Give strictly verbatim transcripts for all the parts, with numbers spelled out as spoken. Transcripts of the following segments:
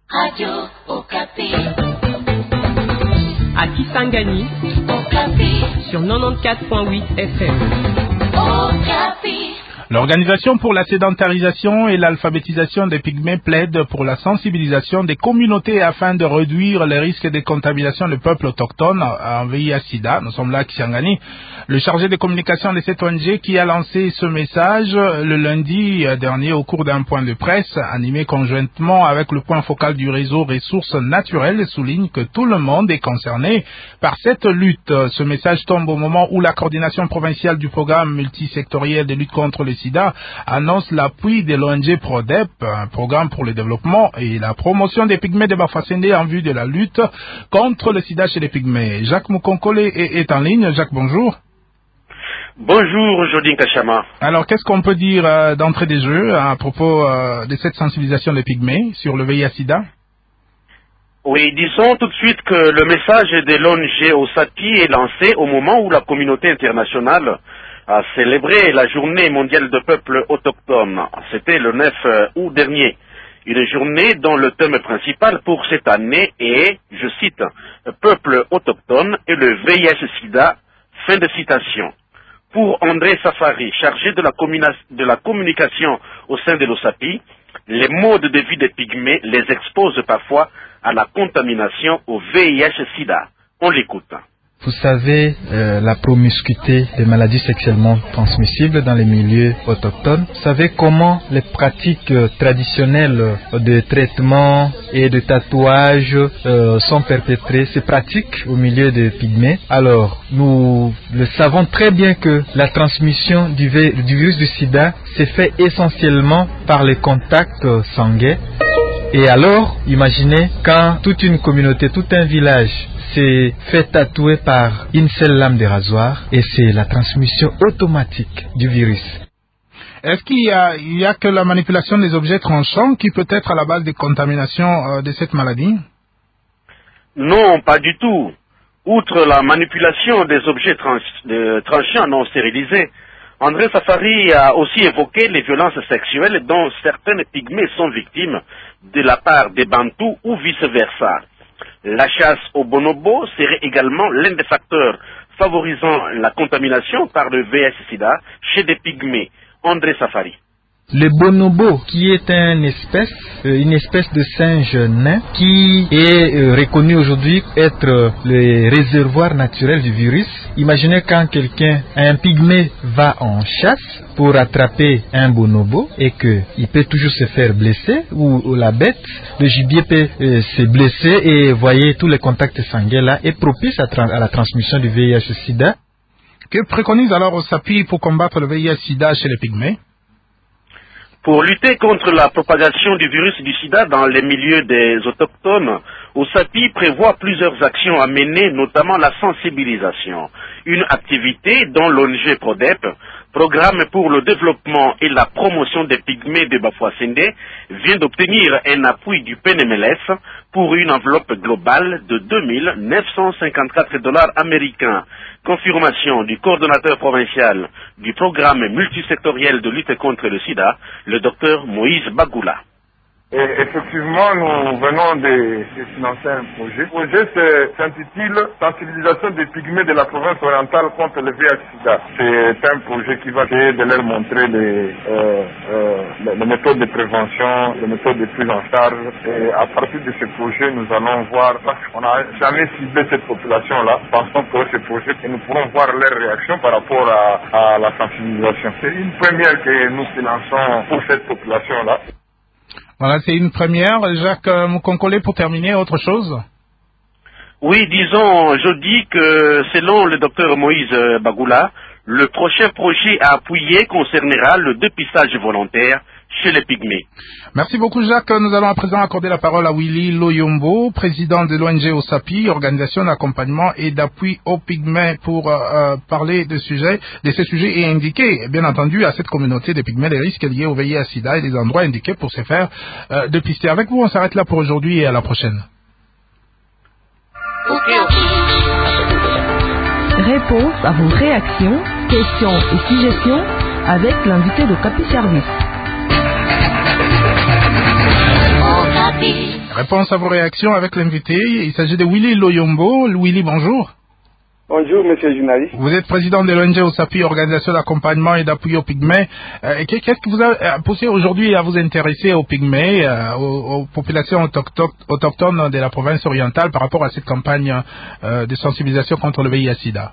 Radio Okapi. À Kisangani, Okapi. Sur quatre-vingt-quatorze point huit F M. Okapi. L'Organisation pour la sédentarisation et l'alphabétisation des pygmées plaide pour la sensibilisation des communautés afin de réduire les risques de contamination des peuples autochtones en V I H sida. Nous sommes là à Kisangani. Le chargé de communication de cette O N G qui a lancé ce message le lundi dernier au cours d'un point de presse animé conjointement avec le point focal du réseau Ressources Naturelles souligne que tout le monde est concerné par cette lutte. Ce message tombe au moment où la coordination provinciale du programme multisectoriel de lutte contre le sida annonce l'appui de l'O N G PRODEP, un programme pour le développement et la promotion des pygmées de Bafasende en vue de la lutte contre le sida chez les pygmées. Jacques Mukonkole est, est en ligne. Jacques, bonjour. Bonjour, Jodine Kachama. Alors, qu'est-ce qu'on peut dire euh, d'entrée des jeux à propos euh, de cette sensibilisation des pygmées sur le V I H sida? Oui, disons tout de suite que le message de l'O N G OSAPI est lancé au moment où la communauté internationale a célébré la journée mondiale de peuples autochtones. C'était le neuf août dernier. Une journée dont le thème principal pour cette année est, je cite, « Peuple autochtone et le V I H sida », fin de citation. Pour André Safari, chargé de la, de la communication au sein de l'OSAPI, les modes de vie des pygmées les exposent parfois à la contamination au V I H sida. On l'écoute. Vous savez, euh, la promiscuité des maladies sexuellement transmissibles dans les milieux autochtones. Vous savez comment les pratiques euh, traditionnelles de traitement et de tatouage euh, sont perpétrées, ces pratiques au milieu des pygmées. Alors, nous le savons très bien que la transmission du, du virus du sida s'est fait essentiellement par les contacts euh, sanguins. Et alors, imaginez quand toute une communauté, tout un village s'est fait tatouer par une seule lame de rasoir et c'est la transmission automatique du virus. Est-ce qu'il y a, il y a que la manipulation des objets tranchants qui peut être à la base des contaminations euh, de cette maladie? Non, pas du tout. Outre la manipulation des objets trans, de, tranchants non stérilisés, André Safari a aussi évoqué les violences sexuelles dont certaines pygmées sont victimes de la part des Bantous ou vice-versa. La chasse au bonobo serait également l'un des facteurs favorisant la contamination par le V I H sida chez des pygmées. André Safari. Le bonobo, qui est une espèce, une espèce de singe nain, qui est reconnu aujourd'hui être le réservoir naturel du virus. Imaginez quand quelqu'un, un pygmée, va en chasse pour attraper un bonobo et qu'il peut toujours se faire blesser, ou, ou la bête, le gibier peut euh, se blesser et voyez tous les contacts sanguins là est propice à, tra- à la transmission du V I H sida. Que préconise alors OSAPI pour combattre le V I H sida chez les pygmées? Pour lutter contre la propagation du virus du sida dans les milieux des autochtones, OSAPI prévoit plusieurs actions à mener, notamment la sensibilisation. Une activité dont l'O N G PRODEP, Programme pour le développement et la promotion des pygmées de Bafouassende, vient d'obtenir un appui du P N M L S pour une enveloppe globale de deux mille neuf cent cinquante-quatre dollars américains. Confirmation du coordonnateur provincial du programme multisectoriel de lutte contre le sida, le docteur Moïse Bagoula. Et effectivement, nous venons de, de financer un projet. Le projet s'intitule Sensibilisation des pygmées de la province orientale contre le V I H sida. C'est un projet qui va essayer de leur montrer les, euh, euh, les méthodes de prévention, les méthodes de prise en charge. Et à partir de ce projet, nous allons voir, parce qu'on n'a jamais ciblé cette population-là, pensons que ce projet, et nous pourrons voir leurs réactions par rapport à, à la sensibilisation. C'est une première que nous finançons pour cette population-là. Voilà, c'est une première. Jacques Mukonkole, pour terminer, autre chose? Oui, disons, je dis que selon le docteur Moïse Bagoula, le prochain projet à appuyer concernera le dépistage volontaire chez les pygmées. Merci beaucoup Jacques. Nous allons à présent accorder la parole à Willy Loyombo, président de l'O N G OSAPI, organisation d'accompagnement et d'appui aux pygmées, pour euh, parler de, sujets, de ces sujets et indiquer, bien entendu, à cette communauté des pygmées les risques liés au V I H sida et les endroits indiqués pour se faire euh, dépister. Avec vous, on s'arrête là pour aujourd'hui et à la prochaine. Réponse à vos réactions, questions et suggestions avec l'invité de Capi Service. Réponse à vos réactions avec l'invité. Il s'agit de Willy Loyombo. Willy, bonjour. Bonjour, monsieur le journaliste. Vous êtes président de l'O N G OSAPI, organisation d'accompagnement et d'appui aux pygmées. Euh, Qu'est-ce qui vous a poussé aujourd'hui à vous intéresser aux pygmées, euh, aux, aux populations autochtones de la province orientale par rapport à cette campagne euh, de sensibilisation contre le V I H-Sida?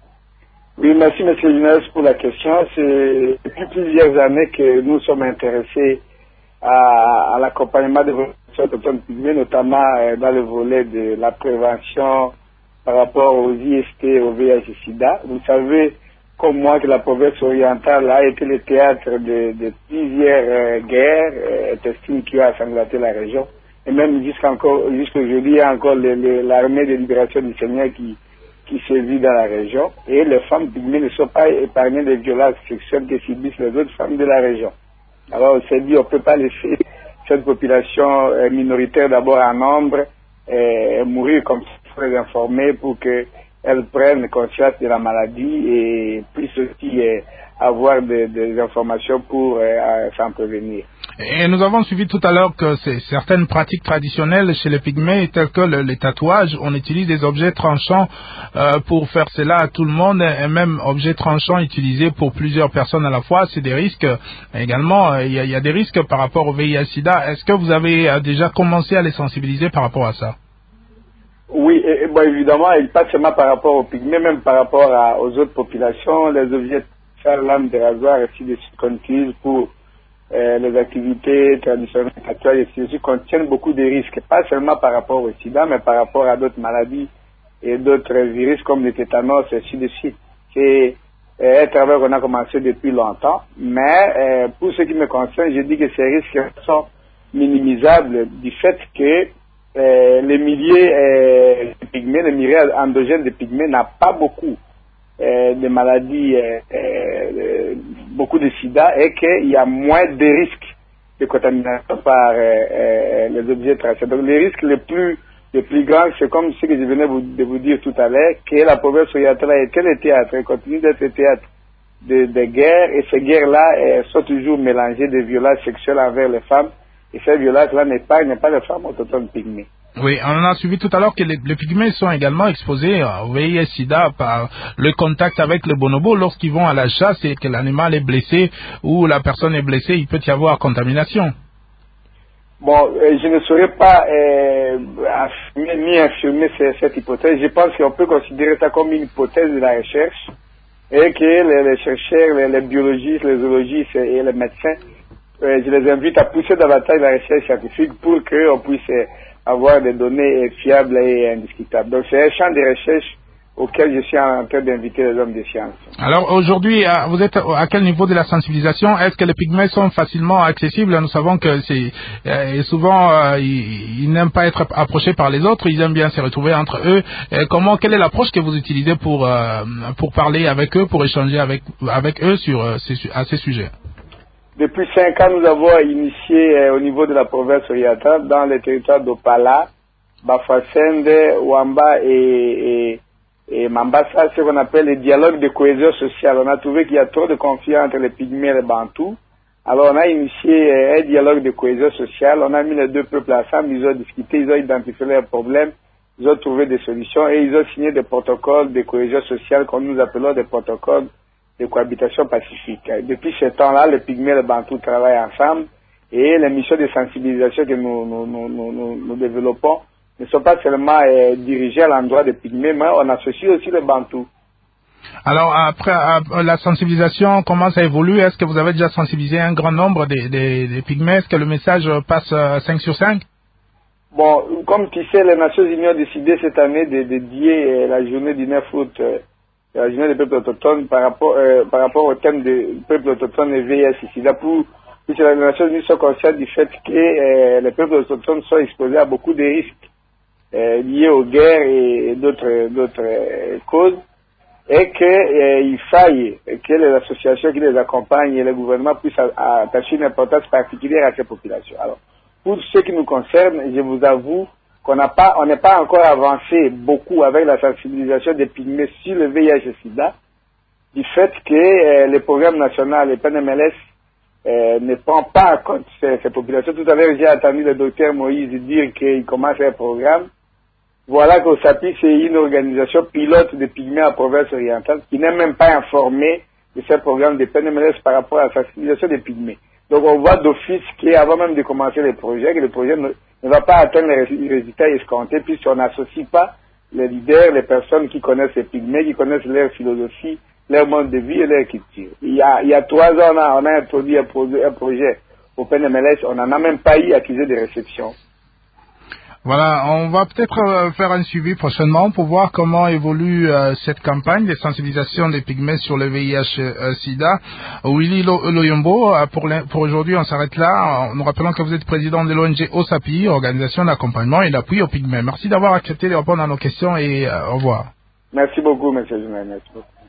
Oui, merci, monsieur le journaliste, pour la question. C'est depuis plusieurs années que nous sommes intéressés à, à l'accompagnement des populations autochtones pygmées, notamment euh, dans le volet de la prévention par rapport aux I S T, au V I H-Sida. Vous savez, comme moi, que la province orientale a été le théâtre de, de plusieurs euh, guerres euh, intestines qui ont ensanglanté la région. Et même jusqu'encore, jusqu'aujourd'hui, il y a encore l'armée de libération du Seigneur qui, qui sévit dans la région. Et les femmes pygmées ne sont pas épargnées des violences sexuelles que subissent les autres femmes de la région. Alors on s'est dit, on ne peut pas laisser cette population euh, minoritaire d'abord en nombre euh, mourir comme ça. Les informer pour qu'elles prennent conscience de la maladie et puissent aussi euh, avoir des, des informations pour euh, s'en prévenir. Et nous avons suivi tout à l'heure que certaines pratiques traditionnelles chez les pygmées, telles que le, les tatouages, on utilise des objets tranchants euh, pour faire cela à tout le monde, et même objets tranchants utilisés pour plusieurs personnes à la fois. C'est des risques. Également, il y, y a des risques par rapport au V I H-Sida. Est-ce que vous avez déjà commencé à les sensibiliser par rapport à ça? Oui, et, et bon, évidemment, et pas seulement par rapport aux pygmées, même par rapport à, aux autres populations, les objets, faire lames de rasoir, ainsi de suite, qu'on utilise pour euh, les activités traditionnelles, actuelles, et ainsi de suite, contiennent beaucoup de risques, pas seulement par rapport au sida, mais par rapport à d'autres maladies et d'autres virus comme le tétanos, et ainsi de suite. C'est euh, un travail qu'on a commencé depuis longtemps, mais euh, pour ce qui me concerne, je dis que ces risques sont minimisables du fait que Euh, les milliers euh, de pygmées, les milliers endogènes de pygmées n'a pas beaucoup euh, de maladies, euh, euh, beaucoup de sida, et qu'il y a moins de risques de contamination par euh, euh, les objets tracés. Donc les risques les plus, les plus grands, c'est comme ce que je venais vous, de vous dire tout à l'heure, que la province orientale a été le théâtre, et continue d'être le théâtre de, de guerres, et ces guerres-là euh, sont toujours mélangées de violences sexuelles envers les femmes. Et ces violences-là n'épargnent pas les femmes autochtones pygmées. Oui, on a suivi tout à l'heure que les, les pygmées sont également exposés au V I H-Sida par le contact avec le bonobo. Lorsqu'ils vont à la chasse et que l'animal est blessé ou la personne est blessée, il peut y avoir contamination. Bon, euh, je ne saurais pas euh, affirmer ni infirmer cette, cette hypothèse. Je pense qu'on peut considérer ça comme une hypothèse de la recherche et que les, les chercheurs, les, les biologistes, les zoologistes et les médecins, Euh, je les invite à pousser davantage la recherche scientifique pour qu'on puisse euh, avoir des données euh, fiables et indiscutables. Donc c'est un champ de recherche auquel je suis en train d'inviter les hommes de science. Alors aujourd'hui, vous êtes à quel niveau de la sensibilisation? Est-ce que les pygmées sont facilement accessibles? Nous savons que c'est euh, souvent euh, ils, ils n'aiment pas être approchés par les autres, ils aiment bien se retrouver entre eux. Et comment, quelle est l'approche que vous utilisez pour euh, pour parler avec eux, pour échanger avec avec eux sur euh, ces, à ces sujets? Depuis cinq ans, nous avons initié euh, au niveau de la province orientale, dans les territoires d'Opala, Bafasende, Wamba et, et, et Mambasa, ce qu'on appelle les dialogues de cohésion sociale. On a trouvé qu'il y a trop de conflits entre les pygmées et les bantous. Alors on a initié euh, un dialogue de cohésion sociale. On a mis les deux peuples ensemble, ils ont discuté, ils ont identifié leurs problèmes, ils ont trouvé des solutions et ils ont signé des protocoles de cohésion sociale que nous appelons des protocoles de cohabitation pacifique. Depuis ce temps-là, les pygmées et les bantous travaillent ensemble et les missions de sensibilisation que nous, nous, nous, nous, nous développons ne sont pas seulement euh, dirigées à l'endroit des pygmées, mais on associe aussi les bantous. Alors après la sensibilisation, comment ça évolue? Est-ce que vous avez déjà sensibilisé un grand nombre des, des, des pygmées? Est-ce que le message passe cinq sur cinq? Bon, comme tu sais, les Nations Unies ont décidé cette année de dédier la journée du neuf août la journée des peuples autochtones par rapport, euh, par rapport au thème des peuples autochtones et V I H-Sida, pour que les Nations Unies soient conscientes du fait que euh, les peuples autochtones sont exposés à beaucoup de risques euh, liés aux guerres et d'autres d'autres euh, causes, et qu'il euh, faille que les associations qui les accompagnent et les gouvernements puissent attacher une importance particulière à ces populations. Alors, pour ce qui nous concerne, je vous avoue qu'on n'a pas, on n'est pas encore avancé beaucoup avec la sensibilisation des pygmées sur le V I H-Sida, du fait que euh, le programme national, le P N M L S, euh, ne prend pas en compte ces, ces populations. Tout à l'heure, j'ai entendu le docteur Moïse dire qu'il commence un programme. Voilà qu'Osapi, c'est une organisation pilote de pygmées en province orientale qui n'est même pas informée de ce programme de P N M L S par rapport à la sensibilisation des pygmées. Donc on voit d'office qu'avant même de commencer le projet, que le projet ne, ne va pas atteindre les résultats escomptés puisqu'on n'associe pas les leaders, les personnes qui connaissent les pygmées, qui connaissent leur philosophie, leur mode de vie et leur culture. Il y a, il y a trois ans, on a, on a introduit un projet, un projet au P N M L S, on n'en a même pas eu accusé de réception. Voilà, on va peut-être euh, faire un suivi prochainement pour voir comment évolue euh, cette campagne de sensibilisation des pygmées sur le V I H euh, sida. Willy Loyombo, euh, pour, pour aujourd'hui, on s'arrête là. Nous rappelons que vous êtes président de l'O N G Osapi, organisation d'accompagnement et d'appui aux pygmées. Merci d'avoir accepté de répondre à nos questions et euh, au revoir. Merci beaucoup, monsieur Junai. Merci beaucoup.